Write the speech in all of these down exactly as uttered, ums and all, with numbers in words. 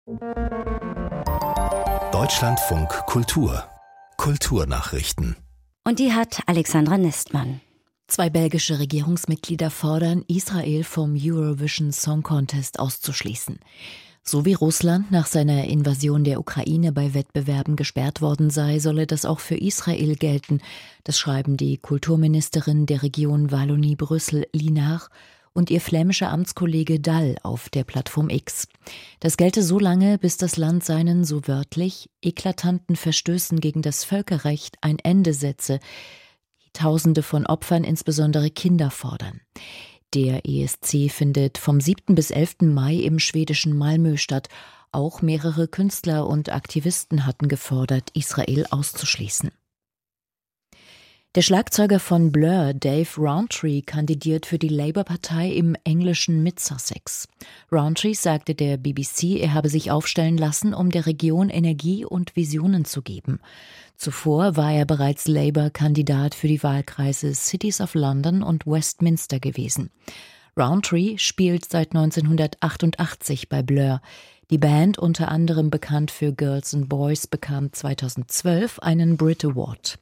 Deutschlandfunk Kultur. Kulturnachrichten. Und die hat Alexandra Nestmann. Zwei belgische Regierungsmitglieder fordern, Israel vom Eurovision Song Contest auszuschließen. So wie Russland nach seiner Invasion der Ukraine bei Wettbewerben gesperrt worden sei, solle das auch für Israel gelten. Das schreiben die Kulturministerin der Region Wallonie-Brüssel, Linard, und ihr flämischer Amtskollege Dall auf der Plattform X. Das gelte so lange, bis das Land seinen, so wörtlich, eklatanten Verstößen gegen das Völkerrecht ein Ende setze, die Tausende von Opfern, insbesondere Kinder, fordern. Der E S C findet vom siebten bis elften Mai im schwedischen Malmö statt. Auch mehrere Künstler und Aktivisten hatten gefordert, Israel auszuschließen. Der Schlagzeuger von Blur, Dave Rowntree, kandidiert für die Labour-Partei im englischen Mid-Sussex. Rowntree sagte der B B C, er habe sich aufstellen lassen, um der Region Energie und Visionen zu geben. Zuvor war er bereits Labour-Kandidat für die Wahlkreise Cities of London und Westminster gewesen. Rowntree spielt seit neunzehnhundertachtundachtzig bei Blur. Die Band, unter anderem bekannt für Girls and Boys, bekam zweitausendzwölf einen Brit Award.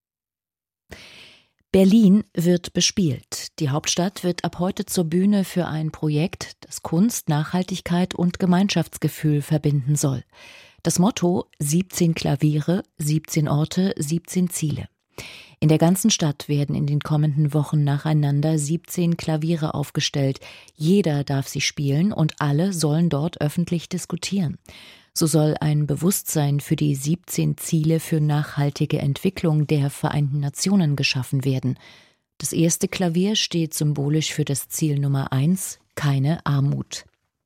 Berlin wird bespielt. Die Hauptstadt wird ab heute zur Bühne für ein Projekt, das Kunst, Nachhaltigkeit und Gemeinschaftsgefühl verbinden soll. Das Motto: siebzehn Klaviere, siebzehn Orte, siebzehn Ziele. In der ganzen Stadt werden in den kommenden Wochen nacheinander siebzehn Klaviere aufgestellt. Jeder darf sie spielen und alle sollen dort öffentlich diskutieren. So soll ein Bewusstsein für die siebzehn Ziele für nachhaltige Entwicklung der Vereinten Nationen geschaffen werden. Das erste Klavier steht symbolisch für das Ziel Nummer eins, keine Armut.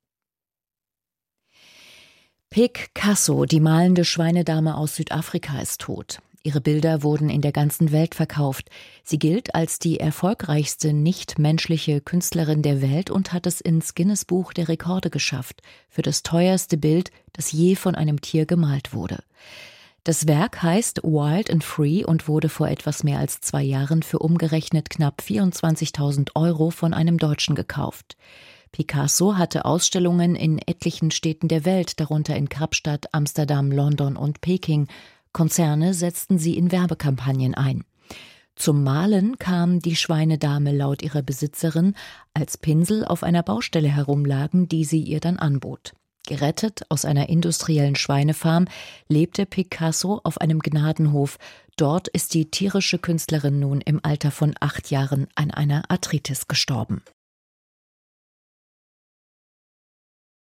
Picasso, die malende Schweinedame aus Südafrika, ist tot. Ihre Bilder wurden in der ganzen Welt verkauft. Sie gilt als die erfolgreichste nichtmenschliche Künstlerin der Welt und hat es ins Guinness-Buch der Rekorde geschafft, für das teuerste Bild, das je von einem Tier gemalt wurde. Das Werk heißt Wild and Free und wurde vor etwas mehr als zwei Jahren für umgerechnet knapp vierundzwanzigtausend Euro von einem Deutschen gekauft. Picasso hatte Ausstellungen in etlichen Städten der Welt, darunter in Kapstadt, Amsterdam, London und Peking. Konzerne setzten sie in Werbekampagnen ein. Zum Malen kam die Schweinedame laut ihrer Besitzerin, als Pinsel auf einer Baustelle herumlagen, die sie ihr dann anbot. Gerettet aus einer industriellen Schweinefarm lebte Picasso auf einem Gnadenhof. Dort ist die tierische Künstlerin nun im Alter von acht Jahren an einer Arthritis gestorben.